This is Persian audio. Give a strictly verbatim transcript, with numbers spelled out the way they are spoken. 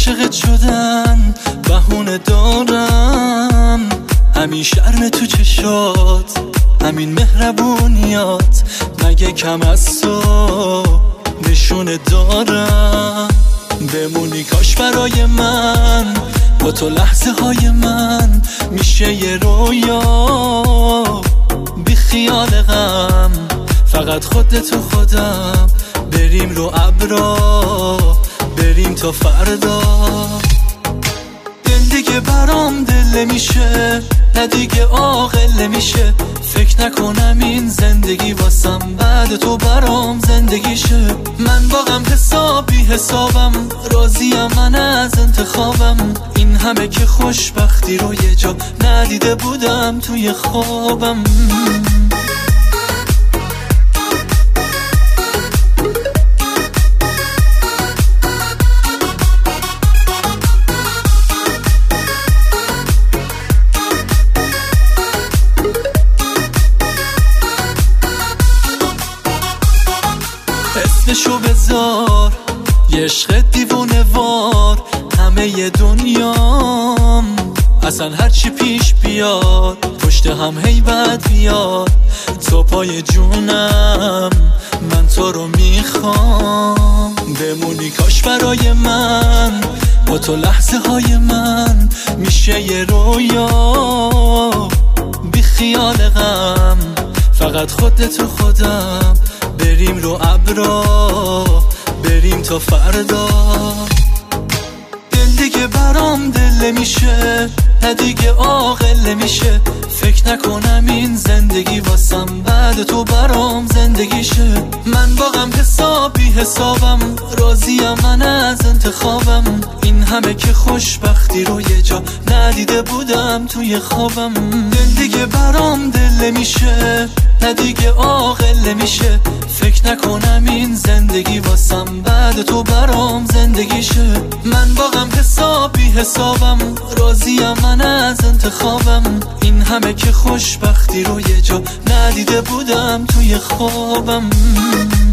عاشقت شدن بهونه دارم، همین شرم تو چشات، همین مهربونیات، مگه کم از تو نشونه دارم؟ بمونی کاش برای من، با تو لحظه های من میشه یه رویا، بی خیال غم، فقط خودت و خودم، بریم رو ابرا، بریم تا فردا. دل دیگه برام دل میشه، نه دیگه عاقل میشه، فکر نکنم این زندگی واسم بعد تو برام زندگیشه. من با غم حسابی حسابم، راضیم من از انتخابم، این همه که خوشبختی رو یه جا ندیده بودم توی خوابم. اسمشو بذار یه عشق دیوونه وار، همه ی دنیام اصلا هرچی پیش بیاد پشت هم هی بد بیاد، تو پای جونم من تو رو میخوام. بمونی کاش برای من، با تو لحظه های من میشه یه رویا، بی خیال غم، فقط خودت و خودم، بریم رو ابرا، بریم تا فردا. دل دیگه برام دل میشه، نه دیگه عاقل میشه، فکر نکنم این زندگی واسم بعد تو برام زندگیشه. من با غم حسابی حسابم، راضیم من از انتخابم، این همه که خوشبختی رو یه جا ندیده بودم توی خوابم. دل دیگه برام دل میشه، نه دیگه عاقل میشه، فکر نکنم این زندگی واسم بعد تو برام زندگیشه. من با غم حسابی حسابم، راضیم من از انتخابم، این همه که خوشبختی رو یه جا ندیده بودم توی خوابم.